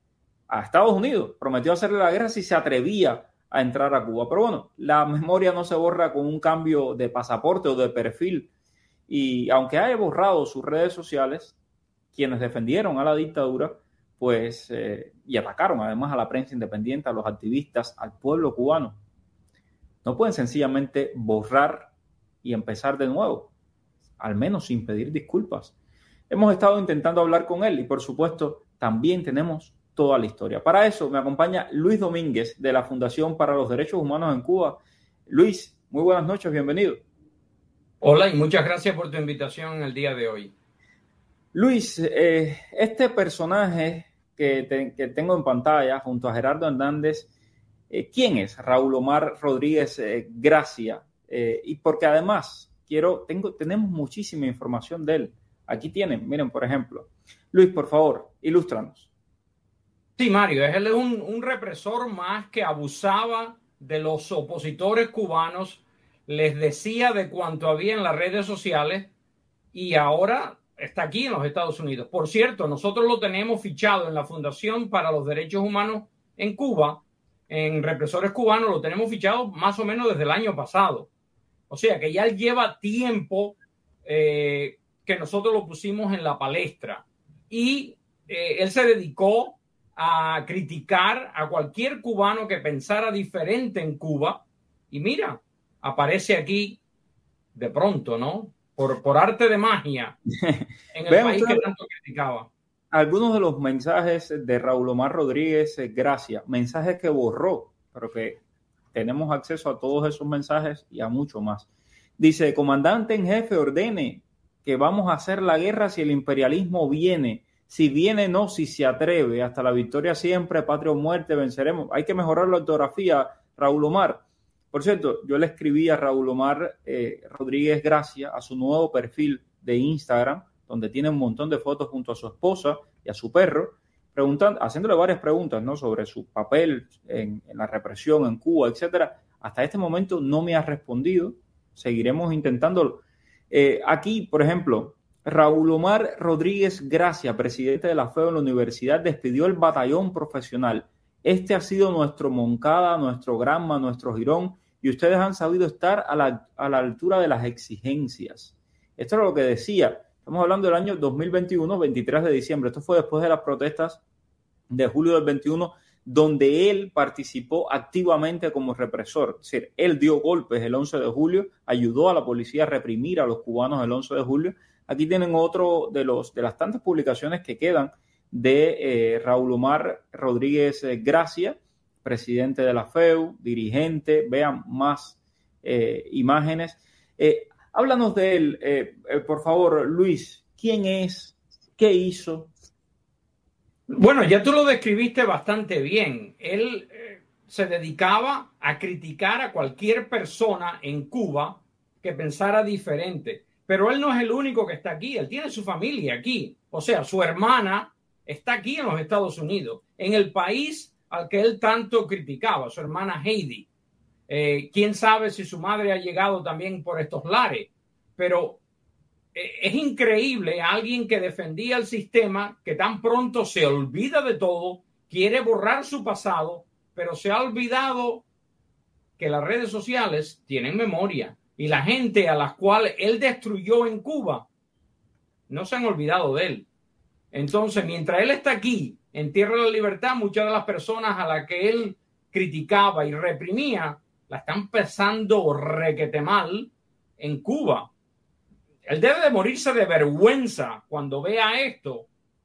a Estados Unidos. Prometió hacerle la guerra si se atrevía a entrar a Cuba. Pero bueno, la memoria no se borra con un cambio de pasaporte o de perfil. Y aunque haya borrado sus redes sociales, quienes defendieron a la dictadura, pues, eh, y atacaron además a la prensa independiente, a los activistas, al pueblo cubano, no pueden sencillamente borrar y empezar de nuevo, al menos sin pedir disculpas. Hemos estado intentando hablar con él y, por supuesto, también tenemos toda la historia. Para eso me acompaña Luis Domínguez de la Fundación para los Derechos Humanos en Cuba. Luis, muy buenas noches, bienvenido. Hola y muchas gracias por tu invitación el día de hoy. Luis, eh, este personaje que, te, que tengo en pantalla junto a Gerardo Hernández, eh, ¿quién es Raúl Omar Rodríguez eh, Gracia? Eh, y porque además quiero, tengo, tenemos muchísima información de él. Aquí tienen, miren, por ejemplo. Luis, por favor, ilústranos. Sí, Mario, él es un, un represor más que abusaba de los opositores cubanos. les decía de cuánto había en las redes sociales y ahora está aquí en los Estados Unidos. Por cierto, nosotros lo tenemos fichado en la Fundación para los Derechos Humanos en Cuba, en Represores Cubanos, lo tenemos fichado más o menos desde el año pasado. O sea que ya lleva tiempo eh, que nosotros lo pusimos en la palestra. Y eh, él se dedicó a criticar a cualquier cubano que pensara diferente en Cuba. Y mira, aparece aquí de pronto, ¿no? Por, por arte de magia en el país que tanto criticaba. Algunos de los mensajes de Raúl Omar Rodríguez Gracia, mensajes que borró, pero que tenemos acceso a todos esos mensajes y a mucho más. Dice, comandante en jefe, ordene que vamos a hacer la guerra si el imperialismo viene. Si viene, no, si se atreve. Hasta la victoria siempre, patria o muerte, venceremos. Hay que mejorar la ortografía, Raúl Omar. Por cierto, yo le escribí a Raúl Omar eh, Rodríguez Gracia a su nuevo perfil de Instagram, donde tiene un montón de fotos junto a su esposa y a su perro, preguntando, haciéndole varias preguntas, ¿no?, sobre su papel en, en la represión en Cuba, etcétera. Hasta este momento no me ha respondido. Seguiremos intentándolo. Eh, aquí, por ejemplo, Raúl Omar Rodríguez Gracia, presidente de la F E U en la universidad, despidió el batallón profesional. Este ha sido nuestro Moncada, nuestro Granma, nuestro Girón, y ustedes han sabido estar a la, a la altura de las exigencias. Esto era lo que decía. Estamos hablando del año dos mil veintiuno, veintitrés de diciembre. Esto fue después de las protestas de julio del veintiuno, donde él participó activamente como represor. Es decir, él dio golpes el once de julio, ayudó a la policía a reprimir a los cubanos el once de julio. Aquí tienen otro de, los, de las tantas publicaciones que quedan de eh, Raúl Omar Rodríguez Gracia, presidente de la F E U, dirigente. Vean más eh, imágenes. Eh, Háblanos de él, eh, eh, por favor, Luis. ¿Quién es? ¿Qué hizo? Bueno, ya tú lo describiste bastante bien. Él eh, se dedicaba a criticar a cualquier persona en Cuba que pensara diferente. Pero él no es el único que está aquí. Él tiene su familia aquí. O sea, su hermana está aquí en los Estados Unidos, en el país al que él tanto criticaba, su hermana Heidi. Eh, quién sabe si su madre ha llegado también por estos lares, pero eh, es increíble alguien que defendía el sistema, que tan pronto se olvida de todo, quiere borrar su pasado, pero se ha olvidado que las redes sociales tienen memoria y la gente a la cual él destruyó en Cuba no se han olvidado de él. Entonces, mientras él está aquí, en Tierra de la Libertad, muchas de las personas a las que él criticaba y reprimía la están pasando requete mal en Cuba. Él debe de morirse de vergüenza cuando vea esto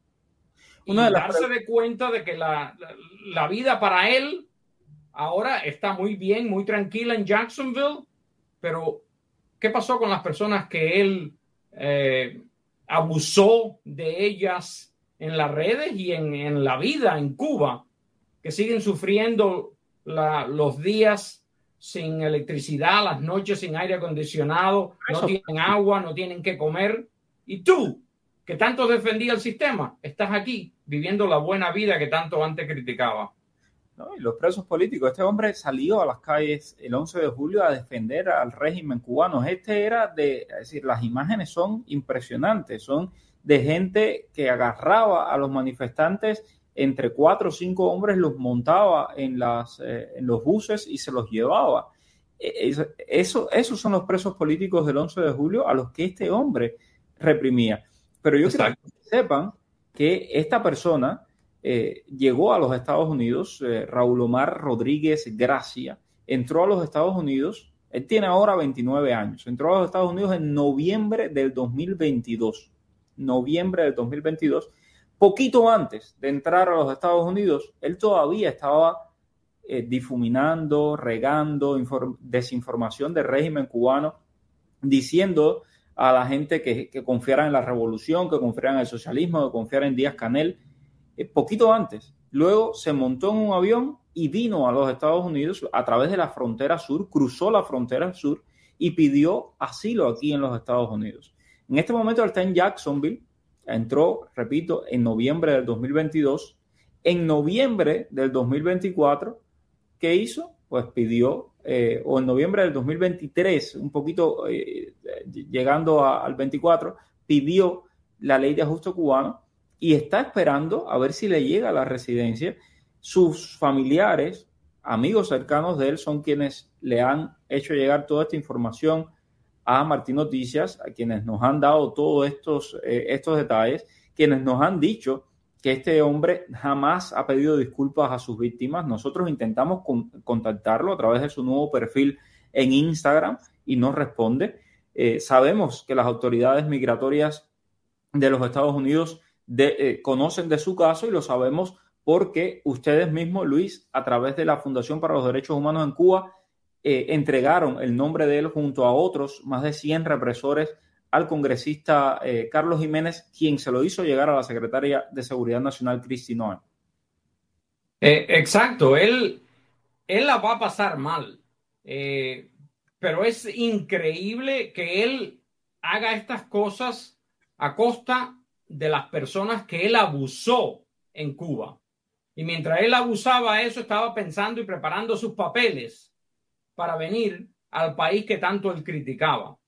y Una de las darse de cuenta de que la, la, la vida para él ahora está muy bien, muy tranquila en Jacksonville, pero ¿qué pasó con las personas que él eh, abusó de ellas en las redes y en, en la vida en Cuba, que siguen sufriendo la, los días sin electricidad, las noches sin aire acondicionado, no Eso. tienen agua, no tienen qué comer? Y tú, que tanto defendía el sistema, estás aquí viviendo la buena vida que tanto antes criticaba. ¿No? Y los presos políticos. Este hombre salió a las calles el once de julio a defender al régimen cubano. Este era de, es decir, las imágenes son impresionantes, son de gente que agarraba a los manifestantes, entre cuatro o cinco hombres los montaba en, las, eh, en los buses y se los llevaba. Eso, esos son los presos políticos del once de julio a los que este hombre reprimía. Pero yo quiero que sepan que esta persona eh, llegó a los Estados Unidos, eh, Raúl Omar Rodríguez Gracia, entró a los Estados Unidos, él tiene ahora veintinueve años, entró a los Estados Unidos en noviembre del dos mil veintidós. Noviembre del dos mil veintidós. Poquito antes de entrar a los Estados Unidos, él todavía estaba eh, difuminando, regando desinformación del régimen cubano, diciendo a la gente que, que confiara en la revolución, que confiara en el socialismo, que confiara en Díaz-Canel, eh, poquito antes. Luego se montó en un avión y vino a los Estados Unidos a través de la frontera sur, cruzó la frontera sur y pidió asilo aquí en los Estados Unidos. En este momento él está en Jacksonville. Entró, repito, en noviembre del dos mil veintidós. En noviembre del dos mil veinticuatro, ¿qué hizo? Pues pidió eh, o en noviembre del dos mil veintitrés, un poquito eh, llegando a, al veinticuatro, pidió la ley de ajuste cubano y está esperando a ver si le llega a la residencia. Sus familiares, amigos cercanos de él, son quienes le han hecho llegar toda esta información a Martín Noticias, a quienes nos han dado todos estos, eh, estos detalles, quienes nos han dicho que este hombre jamás ha pedido disculpas a sus víctimas. Nosotros intentamos con, contactarlo a través de su nuevo perfil en Instagram y no responde. Eh, sabemos que las autoridades migratorias de los Estados Unidos de, eh, conocen de su caso y lo sabemos porque ustedes mismos, Luis, a través de la Fundación para los Derechos Humanos en Cuba, eh, entregaron el nombre de él junto a otros más de cien represores al congresista eh, Carlos Jiménez, quien se lo hizo llegar a la secretaria de Seguridad Nacional, Kristi Noem. Eh, exacto, él, él la va a pasar mal, eh, pero es increíble que él haga estas cosas a costa de las personas que él abusó en Cuba. Y mientras él abusaba eso, estaba pensando y preparando sus papeles para venir al país que tanto él criticaba.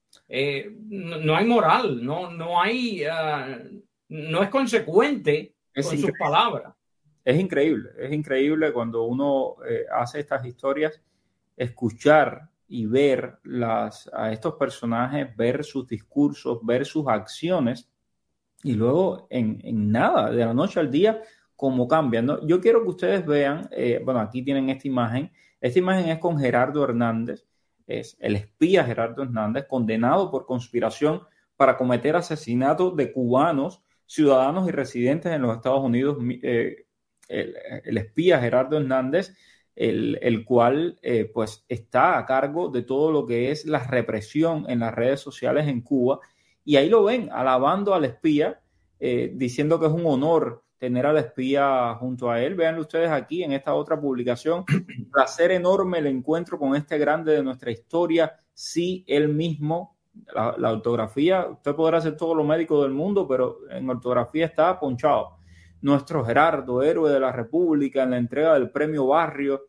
Eh, no, no hay moral, no, no hay, uh, no es consecuente es con increíble. Sus palabras. Es increíble, es increíble cuando uno eh, hace estas historias, escuchar y ver las, a estos personajes, ver sus discursos, ver sus acciones y luego en, en nada, de la noche al día, cómo cambian, ¿no? Yo quiero que ustedes vean, eh, bueno, aquí tienen esta imagen, esta imagen es con Gerardo Hernández, es el espía Gerardo Hernández, condenado por conspiración para cometer asesinatos de cubanos, ciudadanos y residentes en los Estados Unidos. Eh, el, el espía Gerardo Hernández, el, el cual eh, pues está a cargo de todo lo que es la represión en las redes sociales en Cuba. Y ahí lo ven, alabando al espía, eh, diciendo que es un honor tener al espía junto a él. Vean ustedes aquí en esta otra publicación, placer enorme el encuentro con este grande de nuestra historia. Sí, él mismo, la, la ortografía, usted podrá ser todo lo médico del mundo, pero en ortografía está ponchado. Nuestro Gerardo, héroe de la República, en la entrega del premio Barrio.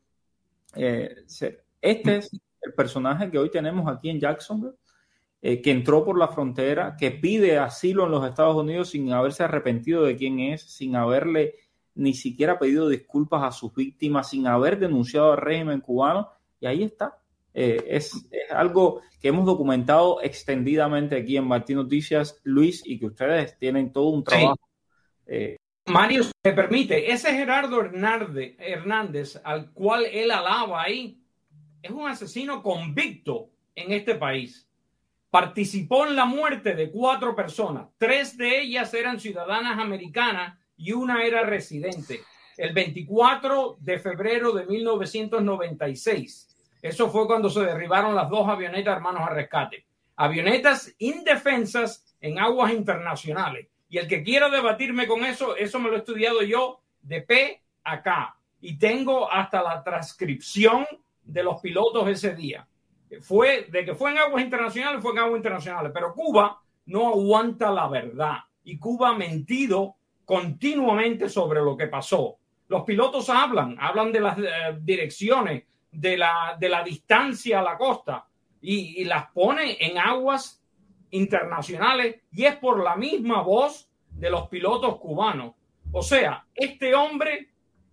Eh, este es el personaje que hoy tenemos aquí en Jacksonville, Eh, que entró por la frontera, que pide asilo en los Estados Unidos sin haberse arrepentido de quién es, sin haberle ni siquiera pedido disculpas a sus víctimas, sin haber denunciado al régimen cubano, y ahí está. Eh, es, es algo que hemos documentado extendidamente aquí en Martín Noticias, Luis, y que ustedes tienen todo un trabajo. Sí. Eh, Mario, si me permite, ese Gerardo Hernández, Hernández, al cual él alaba ahí, es un asesino convicto en este país. Participó en la muerte de cuatro personas. Tres de ellas eran ciudadanas americanas y una era residente. El veinticuatro de febrero de mil novecientos noventa y seis. Eso fue cuando se derribaron las dos avionetas Hermanos al Rescate. Avionetas indefensas en aguas internacionales. Y el que quiera debatirme con eso, eso me lo he estudiado yo de pe a ca. Y tengo hasta la transcripción de los pilotos ese día. Fue de que fue en aguas internacionales, fue en aguas internacionales, pero Cuba no aguanta la verdad y Cuba ha mentido continuamente sobre lo que pasó. Los pilotos hablan, hablan de las eh, direcciones, de la, de la distancia a la costa y, y las pone en aguas internacionales y es por la misma voz de los pilotos cubanos. O sea, este hombre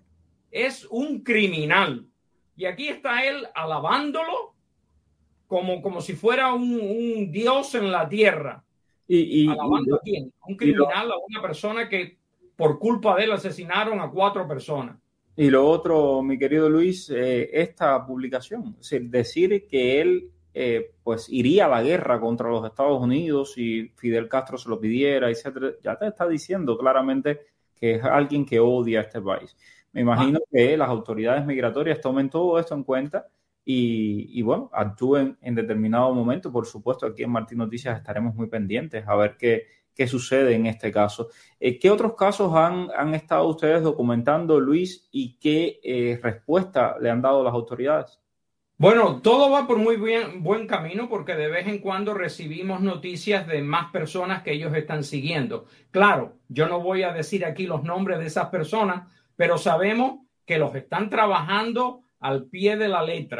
es un criminal y aquí está él alabándolo Como, como si fuera un, un dios en la tierra. Y, y, ¿Alabando y, a quién? Un criminal, lo, a una persona que por culpa de él asesinaron a cuatro personas. Y lo otro, mi querido Luis, eh, esta publicación, es decir, decir que él eh, pues iría a la guerra contra los Estados Unidos si Fidel Castro se lo pidiera, etcétera, ya te está diciendo claramente que es alguien que odia a este país. Me imagino ah. que las autoridades migratorias tomen todo esto en cuenta Y, y bueno, actúen en determinado momento. Por supuesto, aquí en Martín Noticias estaremos muy pendientes a ver qué, qué sucede en este caso. Eh, ¿Qué otros casos han, han estado ustedes documentando, Luis, y qué eh, respuesta le han dado las autoridades? Bueno, todo va por muy bien, buen camino porque de vez en cuando recibimos noticias de más personas que ellos están siguiendo. Claro, yo no voy a decir aquí los nombres de esas personas, pero sabemos que los están trabajando al pie de la letra.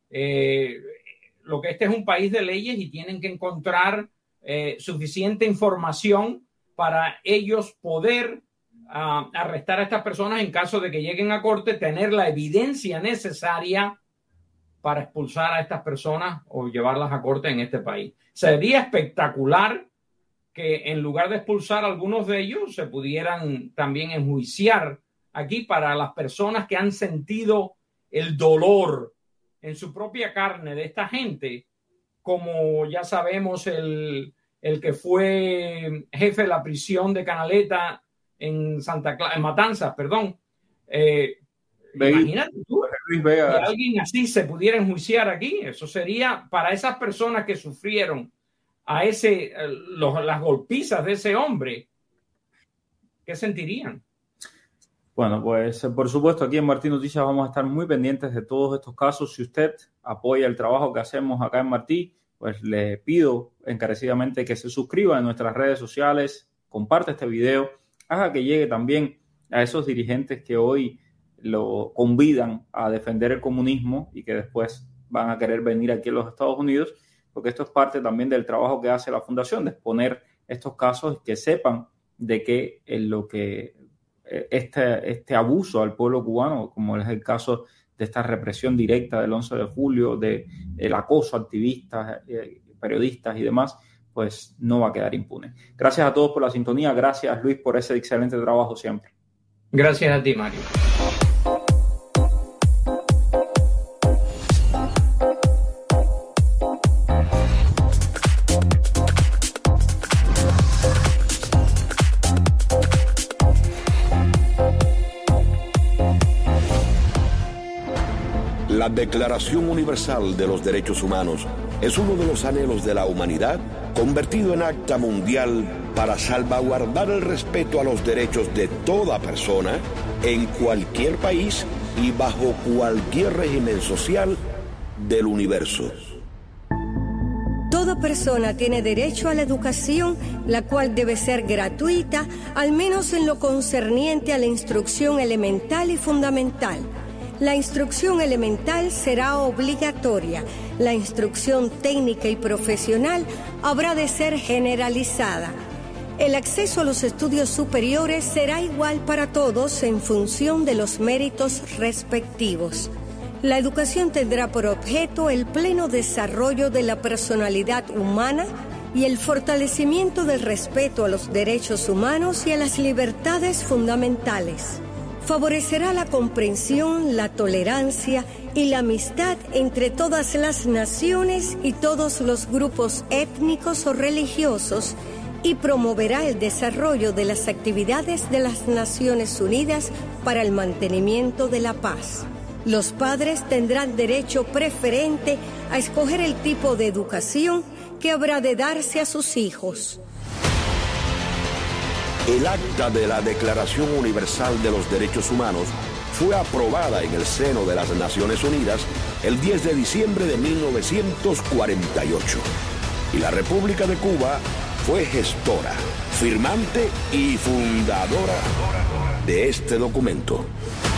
eh, lo que este es un país de leyes y tienen que encontrar eh, suficiente información para ellos poder uh, arrestar a estas personas en caso de que lleguen a corte, tener la evidencia necesaria para expulsar a estas personas o llevarlas a corte en este país. Sería espectacular que en lugar de expulsar a algunos de ellos, se pudieran también enjuiciar aquí para las personas que han sentido el dolor en su propia carne de esta gente, como ya sabemos el, el que fue jefe de la prisión de Canaleta en Santa Clara, en Matanzas, perdón. Eh, imagínate tú, que alguien así se pudiera enjuiciar aquí. Eso sería para esas personas que sufrieron a ese, los, las golpizas de ese hombre, ¿qué sentirían? Bueno, pues por supuesto aquí en Martí Noticias vamos a estar muy pendientes de todos estos casos. Si usted apoya el trabajo que hacemos acá en Martí, pues le pido encarecidamente que se suscriba en nuestras redes sociales, comparte este video, haga que llegue también a esos dirigentes que hoy lo convidan a defender el comunismo y que después van a querer venir aquí a los Estados Unidos, porque esto es parte también del trabajo que hace la Fundación, de exponer estos casos y que sepan de que en lo que este, este abuso al pueblo cubano, como es el caso de esta represión directa del once de julio, de el acoso a activistas, eh, periodistas y demás, pues no va a quedar impune. Gracias a todos por la sintonía. Gracias, Luis, por ese excelente trabajo siempre. Gracias a ti, Mario. La Declaración Universal de los Derechos Humanos es uno de los anhelos de la humanidad convertido en acta mundial para salvaguardar el respeto a los derechos de toda persona en cualquier país y bajo cualquier régimen social del universo. Toda persona tiene derecho a la educación, la cual debe ser gratuita, al menos en lo concerniente a la instrucción elemental y fundamental. La instrucción elemental será obligatoria. La instrucción técnica y profesional habrá de ser generalizada. El acceso a los estudios superiores será igual para todos en función de los méritos respectivos. La educación tendrá por objeto el pleno desarrollo de la personalidad humana y el fortalecimiento del respeto a los derechos humanos y a las libertades fundamentales. Favorecerá la comprensión, la tolerancia y la amistad entre todas las naciones y todos los grupos étnicos o religiosos y promoverá el desarrollo de las actividades de las Naciones Unidas para el mantenimiento de la paz. Los padres tendrán derecho preferente a escoger el tipo de educación que habrá de darse a sus hijos. El acta de la Declaración Universal de los Derechos Humanos fue aprobada en el seno de las Naciones Unidas el diez de diciembre de mil novecientos cuarenta y ocho. Y la República de Cuba fue gestora, firmante y fundadora de este documento.